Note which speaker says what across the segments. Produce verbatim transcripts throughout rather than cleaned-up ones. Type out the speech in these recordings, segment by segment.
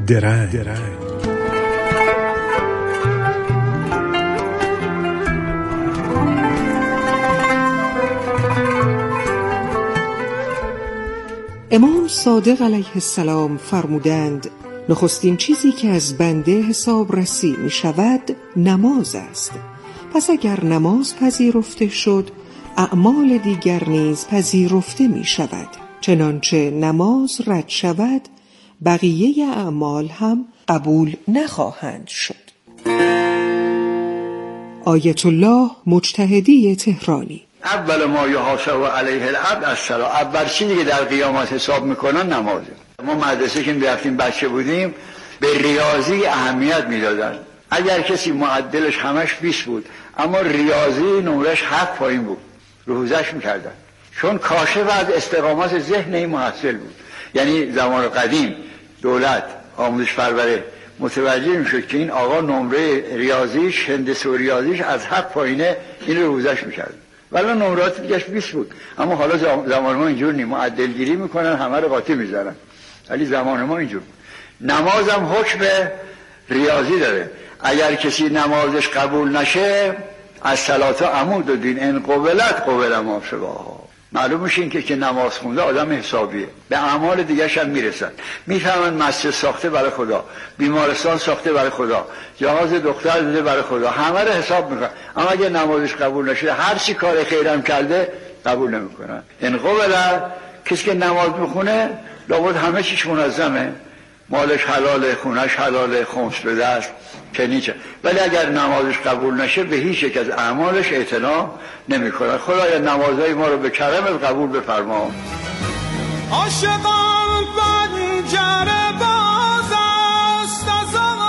Speaker 1: درنگ, درنگ.
Speaker 2: امام صادق علیه السلام فرمودند نخستین چیزی که از بنده حساب رسی می شود نماز است. پس اگر نماز پذیرفته شد اعمال دیگر نیز پذیرفته می شود. چنانچه نماز رد شود بقیه اعمال هم قبول نخواهند شد. آیت الله مجتهدی تهرانی.
Speaker 3: اول ما یحاسب علیه العبد الصلاة. اول چیزی که در قیامت حساب میکنن نمازه. ما مدرسه که میرفتیم بچه بودیم به ریاضی اهمیت میدادن. اگر کسی معدلش همش بیست بود اما ریاضی نمرش هفت پایین بود روزش میکردن، چون کاشف از استقامت ذهن این محصل بود. یعنی زمان قدیم دولت آموزش پروره متوجه میشد که این آقا نمره ریاضیش هندسه و ریاضیش از هفت پایینه، این رو روزش میکرد. ولی نمرات دیگه بیست بود. اما حالا زمان ما اینجور نیم، معدل گیری میکنن همه رو قاطی میذارن. ولی زمان ما اینجور. نمازم حکم ریاضی داره. اگر کسی نمازش قبول نشه از صلات عمود و دین ان قبلت قبل ما شباها. معلوم میشه این که که نماز خونده آدم حسابیه، به اعمال دیگرش هم میرسن. میفهمن مسجد ساخته برای خدا، بیمارستان ساخته برای خدا، جهاز دختر داده برای خدا، همه رو حساب میکنن. اما اگه نمازش قبول نشه هر چی کار خیرم کرده قبول نمیکنن. ان قبلت کسی که نماز میخونه لابد همه چیش منظمه، مالش حلاله، خونش حلاله، خمس به دست که نیچه. ولی اگر نمازش قبول نشه به هیچ یک از اعمالش اعتنا نمی کنه. خدایا نمازهای ما رو به کرمت قبول بفرما.
Speaker 4: عاشقان پنجره باز است از آن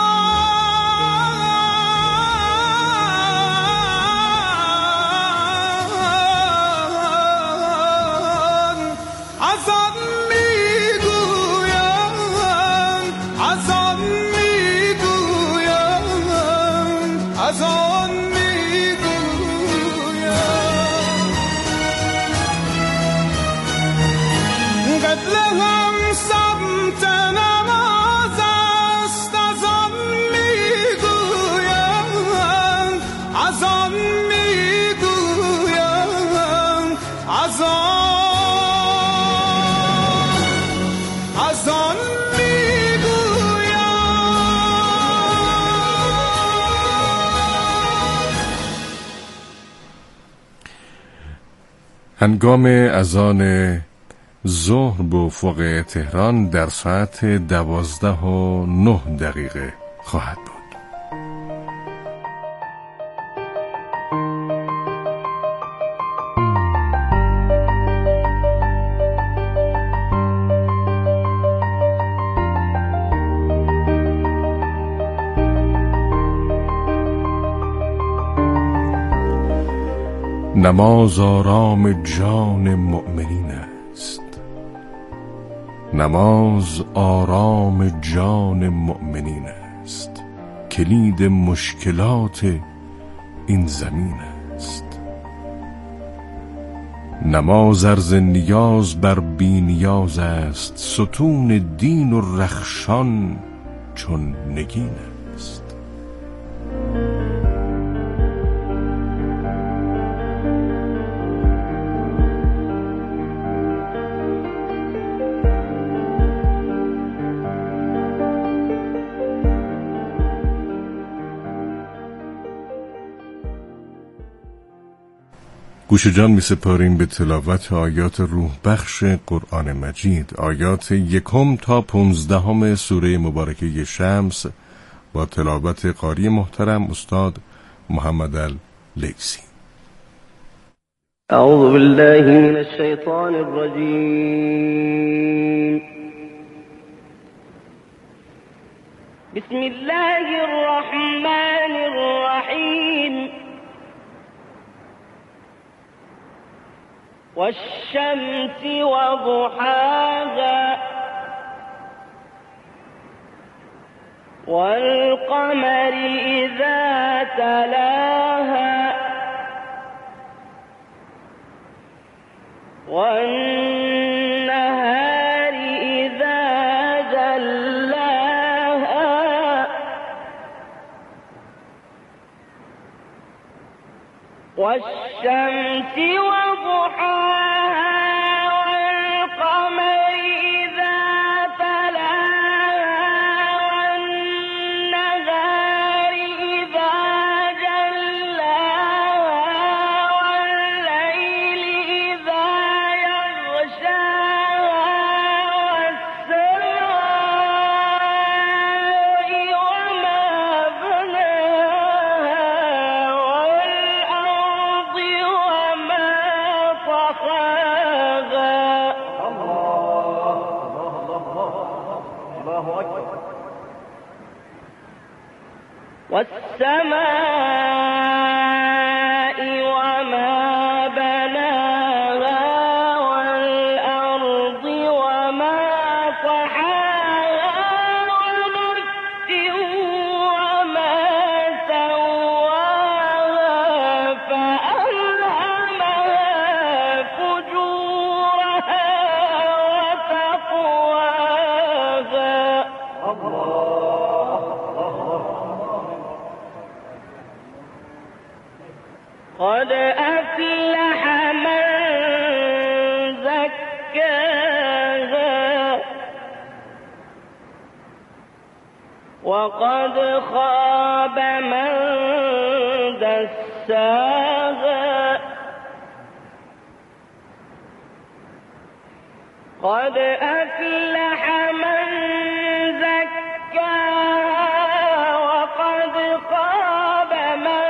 Speaker 4: از آن میگویم از آن میگویم از آن میگویم قبله هم سمت نماز است از آن میگویم از آن میگویم از آن از آن میگویم.
Speaker 1: هنگام اذان ظهر به افق تهران در ساعت دوازده و نه دقیقه خواهد بود. نماز آرام جان مؤمنین است. نماز آرام جان مؤمنین است. کلید مشکلات این زمین است. نماز عرض نیاز بر بی نیاز است. ستون دین و رخشان چون نگین است. گوش جان می سپاریم به تلاوت آیات روح بخش قرآن مجید، آیات یکم تا پونزدهم سوره مبارکه شمس، با تلاوت قاری محترم استاد محمد اللیثی.
Speaker 5: اعوذ بالله من الشیطان الرجیم. بسم الله الرحمن الرحیم. والشمس وضحاها والقمر إذا تلاها والنهار إذا جلاها والشمس وضحاها والقمر إذا تلاها والنهار إذا جلاها والليل إذا يغشاها والسماء وما بناها والأرض وما طحاها. والسماء وما بناها والأرض وما طحاها ونفس وما سواها فألهمها فجورها وتقواها. قد أفلح من زكاها وقد خاب من دساها. قد أفلح من زكاها وقد خاب من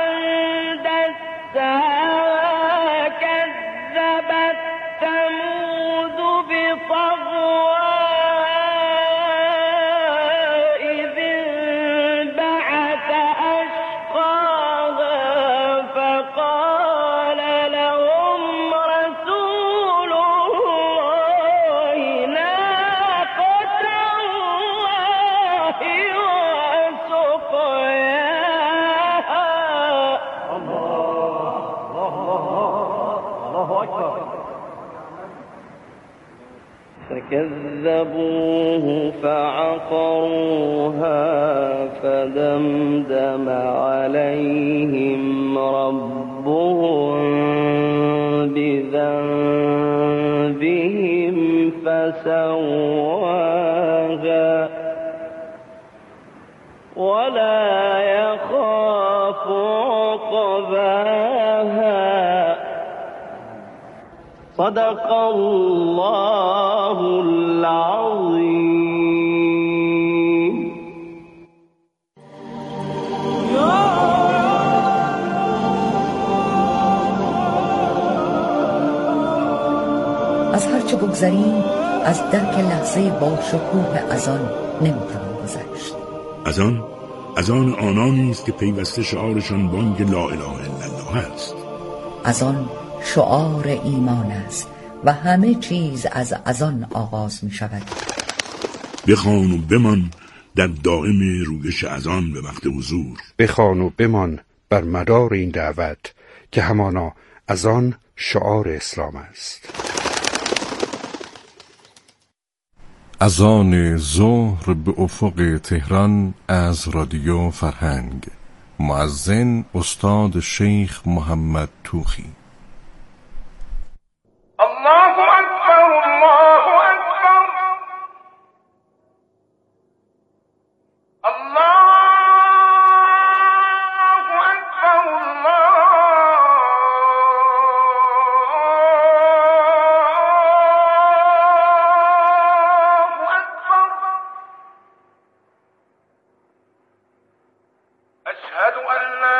Speaker 5: دساها. كذبت ثمود بطغواها إذ انبعث أشقاها فقال لهم رسول الله ناقة الله وسقياها. فكذبوه فعقروها فدمدم عليهم ربهم بذنبهم فسواها ولا يخاف عقباها. صدق الله العظيم.
Speaker 6: از هرچه بگذریم از درک لحظه با شکوه اذان نمیتوان گذشت.
Speaker 7: اذان اذان آنانی است که پیوسته شعارشان بانگ لا اله الا الله است.
Speaker 6: اذان شعار ایمان است و همه چیز از اذان آغاز می شود.
Speaker 7: بخوان و بمان در دائم رویش اذان به وقت حضور.
Speaker 8: بخوان و بمان بر مدار این دعوت که همانا اذان شعار اسلام است.
Speaker 1: اذان ظهر به افق تهران از رادیو فرهنگ. مؤذن استاد شیخ محمد توخی.
Speaker 4: الله اکبر الله اکبر الله اکبر الله اکبر. اشهد ان لا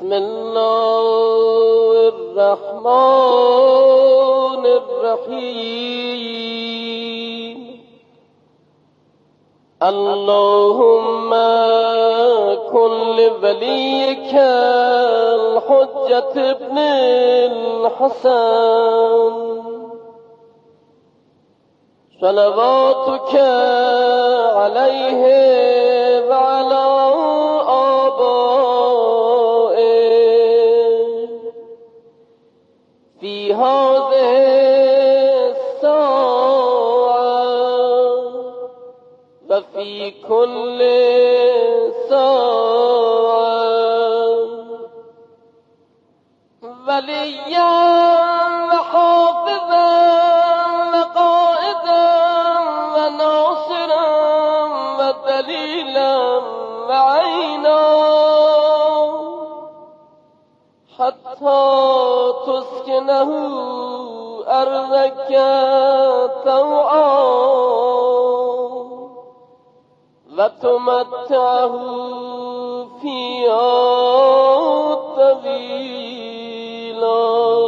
Speaker 5: بسم الله الرحمن الرحیم اللهم کن لولیک الحجة ابن الحسن صلواتك عليه وعلى آبائه في هذه الساعة وفي كل ساعة وليا وحافظا وقائدا وناصرا ودليلا وعينا حتى تسكنه أرضك طوعا وتمتعه فيها طويلا.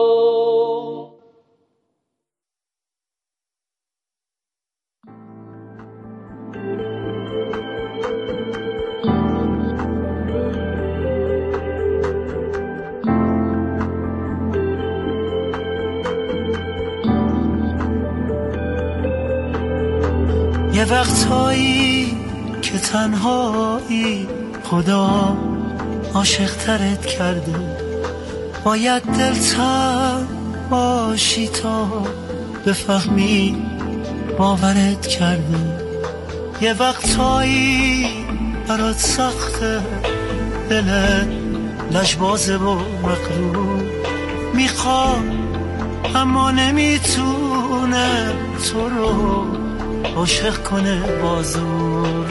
Speaker 9: یه وقتایی که تنهایی خدا عاشق ترت کرده، باید دلتر باشی تا بفهمی باورت کرده. یه وقتایی برات سخته، دلت لجبازه و مغرور میخواد اما نمیتونه تو رو عاشق کنه بازور.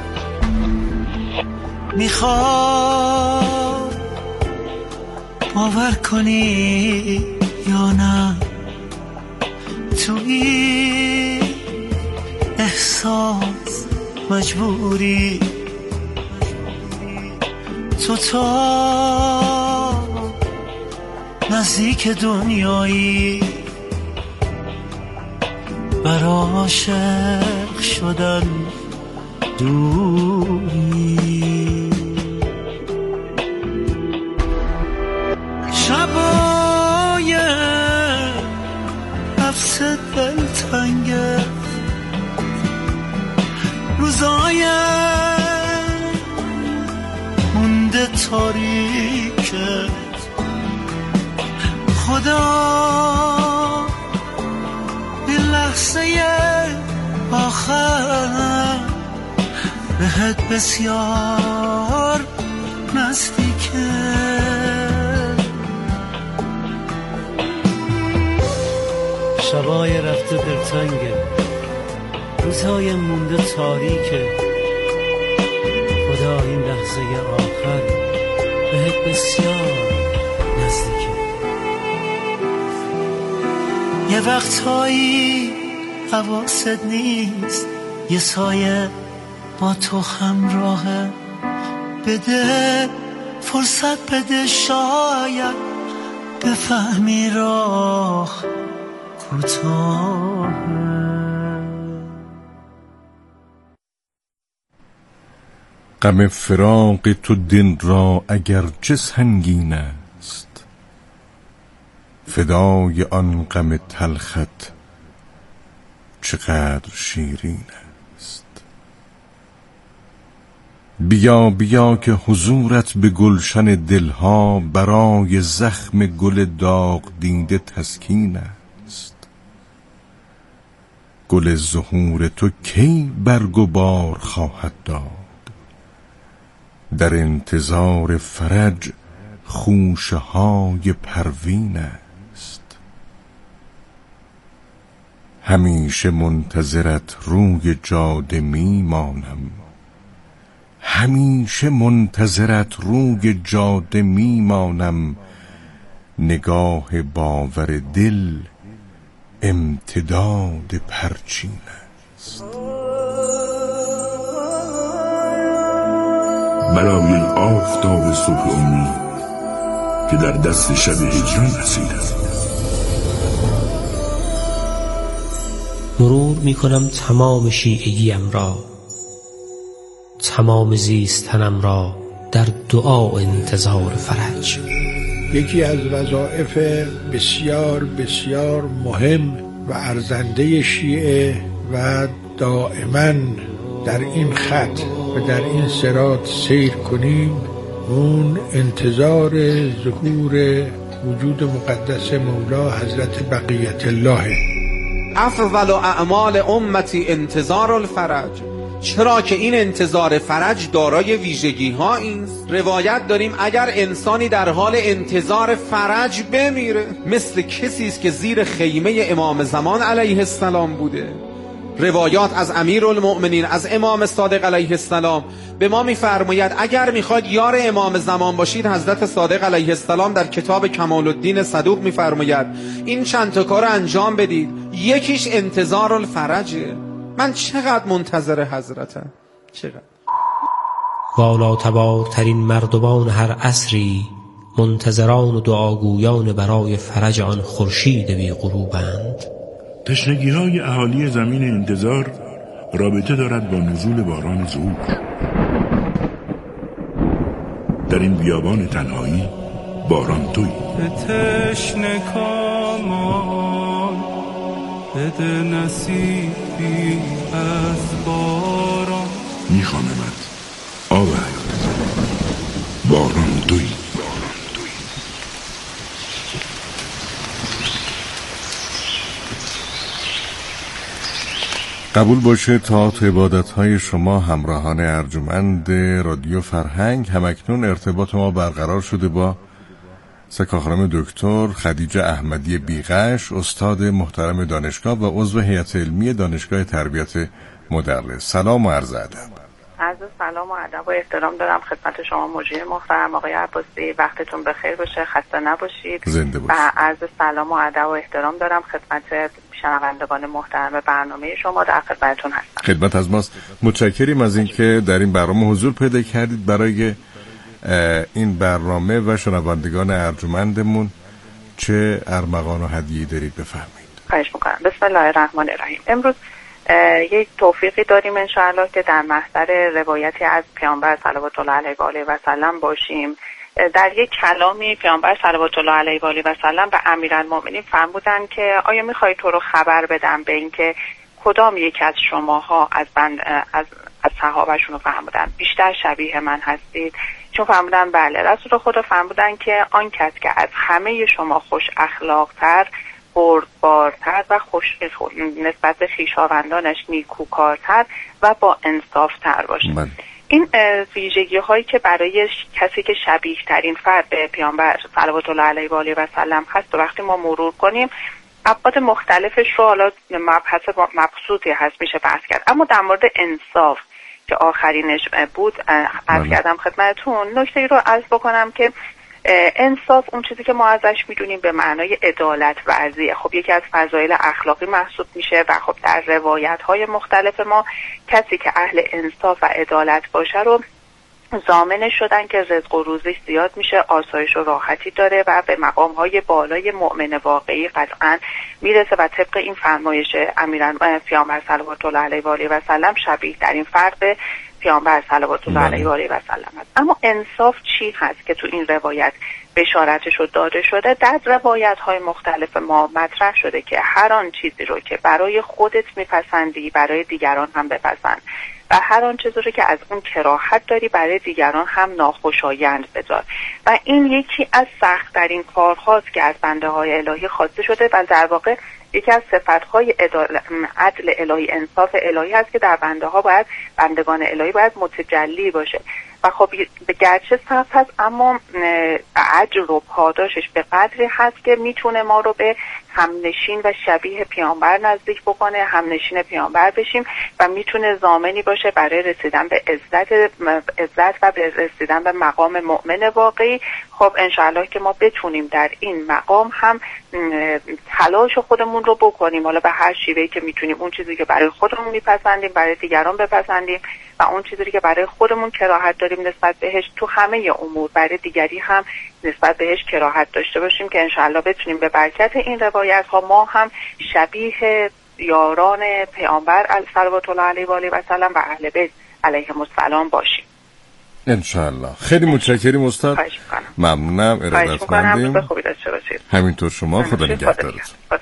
Speaker 9: میخواد باور کنی یا نه، تو این احساس مجبوری تو تا نزدیک دنیایی برا عاشق شدن دوری. شبای نفس دلتنگه، روزای مونده تاریکه، خدا این لحظه آخر بهت بسیار نزدیکه.
Speaker 10: شبای رفته دلتنگه، روزهای مونده تاریکه، خدا این لحظه آخر بهت بسیار نزدیکه.
Speaker 9: یه وقتهایی حواست نیست، یه سایه با تو همراهه، بده فرصت بده شاید بفهمی راه کوتاهه.
Speaker 1: غم فراق تو دل را اگر چه سنگین است، فدای آن غم تلخت چقدر شیرین است. بیا بیا که حضورت به گلشن دلها برای زخم گل داغ دیده تسکین است. گل ظهور تو کی برگ و بار خواهد داد، در انتظار فرج خوشه های پروین است. همیشه منتظرت روی جاده میمانم، همیشه منتظرت روی جاده میمانم. نگاه باور دل امتداد پرچین است.
Speaker 7: برای آفتاب صبح امید که در دست شب هجران اسیر است.
Speaker 11: مرور می کنم تمام شیعگیم را، تمام زیستنم را در دعا و انتظار فرج.
Speaker 12: یکی از وظایف بسیار بسیار مهم و ارزنده شیعه و دائما در این خط و در این صراط سیر کنیم، اون انتظار ظهور وجود مقدس مولا حضرت بقیت الله.
Speaker 13: افضل اعمال امتی انتظار الفرج، چرا که این انتظار فرج دارای ویژگی ها است. روایت داریم اگر انسانی در حال انتظار فرج بمیره مثل کسی است که زیر خیمه امام زمان علیه السلام بوده. روایات از امیرالمؤمنین از امام صادق علیه السلام به ما میفرماید اگر میخواید یار امام زمان باشید، حضرت صادق علیه السلام در کتاب کمال الدین صدوق میفرماید این چند تا کار انجام بدید، یکیش انتظار الفرجه. من چقدر منتظر حضرتم، چقدر.
Speaker 11: والاتبارترین مردمان هر عصری، منتظران و دعاگویان برای فرج آن خورشید بی غروبند.
Speaker 7: تشنگی های اهالی زمین انتظار رابطه دارد با نزول باران ظهور. در این بیابان تنهایی باران تویی.
Speaker 14: تشنه کامان بده نصیبی از باران،
Speaker 7: میخوانمت آب حیات، باران تویی.
Speaker 1: قبول باشه تا عبادت‌های شما همراهان ارجمند رادیو فرهنگ. همکنون ارتباط ما برقرار شده با سکه خانم دکتر خدیجه احمدی بیغش، استاد محترم دانشگاه و عضو هیئت علمی دانشگاه تربیت مدرس. سلام و عرض ادب.
Speaker 15: عرض سلام و ادب و احترام دارم خدمت شما مجری محترم آقای عباسی. وقتتون بخیر باشه، خسته نباشید.
Speaker 1: زنده باشید.
Speaker 15: و عرض سلام و ادب و احترام دارم خدمت شنوندگان محترم برنامه شما، در خدمتتون هستم.
Speaker 1: خدمت از ماست. متشکریم از اینکه در این برنامه حضور پیدا کردید. برای این برنامه و شنوندگان ارجمندمون چه ارمغان و هدیه‌ای دارید بفرمایید؟
Speaker 15: خواهش می‌کنم. بسم الله الرحمن الرحیم. امروز یک توفیقی داریم انشاءالله که در محضر روایتی از پیامبر صلوات الله علیه و آله و سلم باشیم. در یک کلامی پیامبر صلوات الله علیه و آله و سلم به امیرالمؤمنین فرمودند که آیا می‌خوای تو رو خبر بدم به اینکه کدام یک از شماها از بند از از صحابه‌شون رو فرمودن بیشتر شبیه من هستید؟ چون فرمودن بله. رسول خدا فرمودن که آن کس که از همه شما خوش اخلاق‌تر، بردبارتر و خوش نسبت به خویشاوندانش نیکوکارتر و با انصافتر باشه. من. این ویژگی هایی که برای کسی که شبیه ترین فرد به پیامبر صلوات الله علیه و آله و سلم هست و وقتی ما مرور کنیم ابعاد مختلفش رو حالا مبحث مبسوطی هست میشه بحث کرد. اما در مورد انصاف که آخرینش بود عرض کردم خدمتتون، نکته ای رو عرض بکنم که انصاف اون چیزی که ما ازش میدونیم به معنای عدالت ورزیه. خب یکی از فضایل اخلاقی محسوب میشه و خب در روایت های مختلف ما کسی که اهل انصاف و عدالت باشه رو ضامن شدن که رزق و روزیش زیاد میشه، آسایش و راحتی داره و به مقام های بالای مؤمن واقعی قطعا میرسه و طبق این فرمایش امیرالمؤمنین پیامبر صلوات الله علیه و آله و سلم شبیه در این فرد به پیامبر صلوات الله علیه و آله و سلم هست. اما انصاف چی هست که تو این روایت بشارتش رو داده شده؟ در روایت های مختلف ما مطرح شده که هر آن چیزی رو که برای خودت میپسندی برای دیگران هم بپسند و هر آن چیزی رو که از اون کراهت داری برای دیگران هم ناخوشایند بدار. و این یکی از سخت‌ترین کارهاست که از بنده های الهی خواسته شده و در واقع یکی از صفت‌های عدل الهی، انصاف الهی هست که در بنده ها باید بندگان الهی باید متجلی باشه. و خب به گرچه سخت هست اما اجر و پاداشش به قدری هست که میتونه ما رو به همنشین و شبیه پیامبر نزدیک بکنه، همنشین پیامبر بشیم و میتونه ضامنی باشه برای رسیدن به عزت عزت و به رسیدن به مقام مؤمن واقعی. خب انشاءالله که ما بتونیم در این مقام هم تلاش خودمون رو بکنیم، حالا به هر شیوهی که میتونیم، اون چیزی که برای خودمون میپسندیم برای دیگران بپسندیم و اون چیزی که برای خودمون کراهت داریم نسبت بهش تو همه امور برای دیگری هم نسبت بهش کراهت داشته باشیم که انشاءالله بتونیم به برکت این روایت ها ما هم شبیه یاران پیامبر صلوات الله علیه و آله و سلم و اهل بیت علیهم السلام باشیم
Speaker 1: انشاءالله. خیلی متشکریم استاد، ممنونم، ارادتمندیم. همینطور شما، خدا نگهدارتون.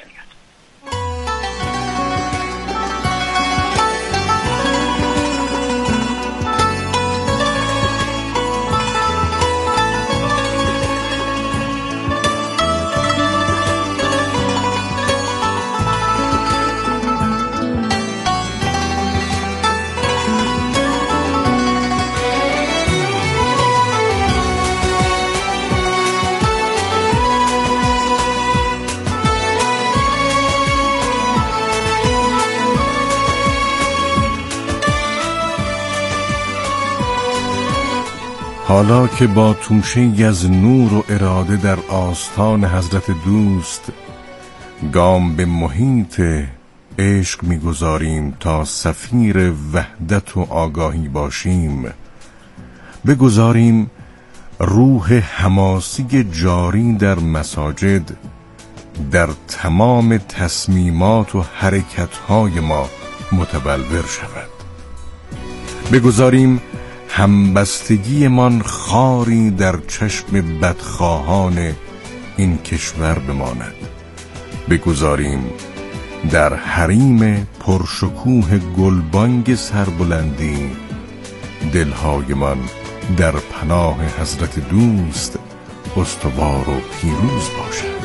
Speaker 1: حالا که با توشه‌ای از نور و اراده در آستان حضرت دوست گام به محیط عشق می‌گذاریم تا سفیر وحدت و آگاهی باشیم، بگذاریم روح حماسی جاری در مساجد در تمام تصمیمات و حرکت‌های ما متبلور شود، بگذاریم همبستگی من خاری در چشم بدخواهان این کشور بماند، بگذاریم در حریم پرشکوه گلبانگ سربلندی دلهای من در پناه حضرت دوست استوار و پیروز باشد.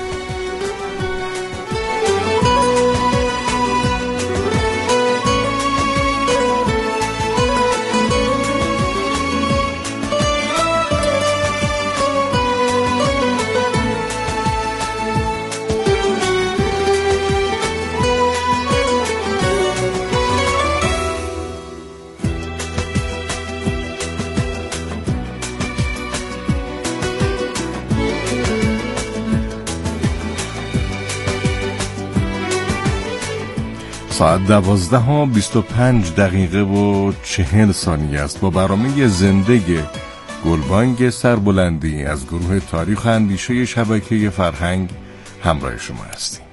Speaker 1: ساعت دوازده ها بیست و پنج دقیقه و چهل ثانیه است. با برنامه زنده گلبانگ سربلندی از گروه تاریخ اندیشه شبکه فرهنگ همراه شما هستیم.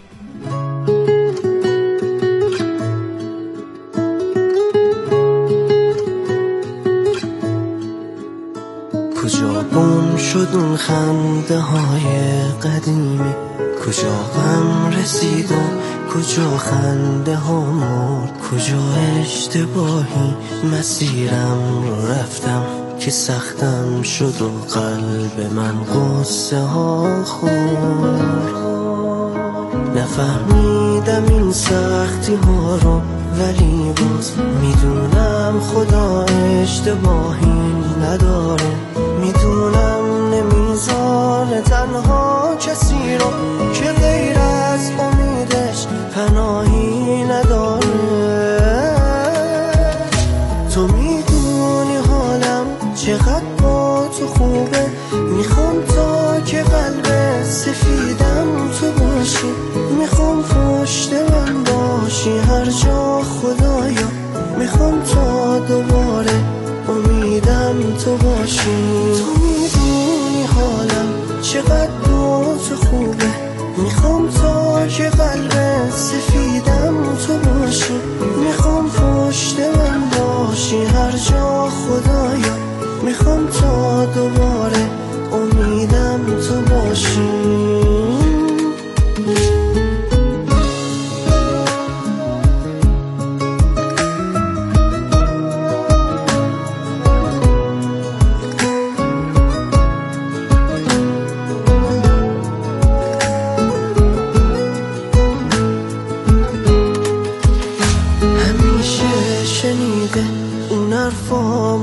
Speaker 16: کجا گم شد اون خنده های قدیمی، کجا غم رسید و کجا خنده ها مرد، کجا اشتباهی مسیرم رو رفتم که سختم شد و قلب من غصه ها خورد. نفهمیدم این سختی ها رو ولی باز میدونم خدا اشتباهی نداره، میدونم نمیذاره تنها کسی رو که غیر از امیدش پناهی نداره. تو میدونی حالم چقدر با تو خوبه، میخوام تا که قلب سفیدم تو باشی، میخوام پشت من باشی هر جا خدایا، میخوام تا دوباره امیدم تو باشی. تو میدونی حالم چقدر با تو خوبه، میخوام تا که قلب سفیدم تو باشی، میخوام پشت من باشی هر جا خدایا، میخوام تا دوباره امیدم تو باشی.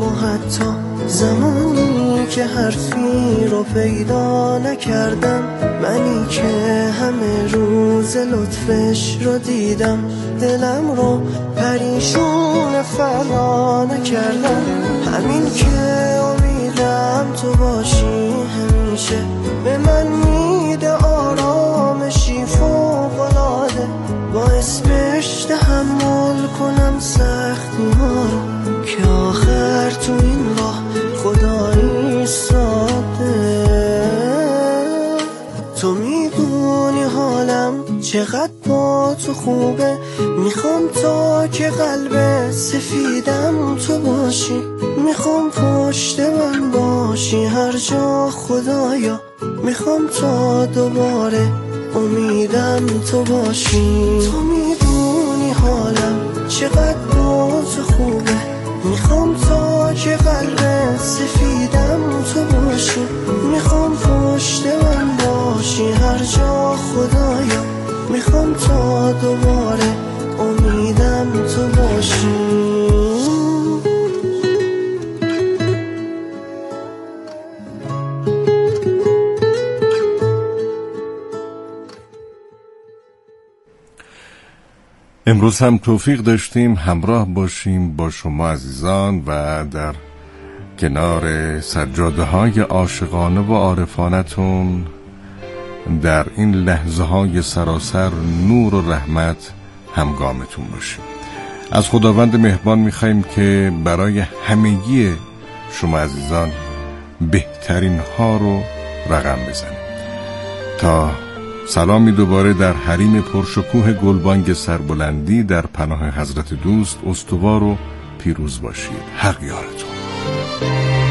Speaker 16: حرفی رو پیدا نکردم، منی که همه روز لطفش رو دیدم، دلم رو پریشون فدا نکردم. همین که امیدم تو باشی همیشه به من میده آرامشی فوق‌العاده. باعث بهش تحمل کنم سختی ها رو که آخر تو این راه خدایی ساده. تو میدونی حالم چقدر با تو خوبه، میخوام تا که قلب سفیدم تو باشی، میخوام پشت من باشی هر جا خدایا، میخوام تا دوباره امیدم تو باشی. تو میدونی حالم چقدر با تو خوبه، میخوام تا که قلب سفیدم تو باشی، میخوام پشت من باشی هر جا خدایا، میخوام تا دوباره امیدم تو باشی.
Speaker 1: امروز هم توفیق داشتیم همراه باشیم با شما عزیزان و در کنار سجاده های عاشقانه و عارفانتون در این لحظه های سراسر نور و رحمت همگامتون باشیم. از خداوند مهربان میخواییم که برای همگی شما عزیزان بهترین ها رو رقم بزنیم. تا سلامی دوباره در حریم پرشکوه گلبانگ سربلندی در پناه حضرت دوست استوار و پیروز باشید. حق یارتون.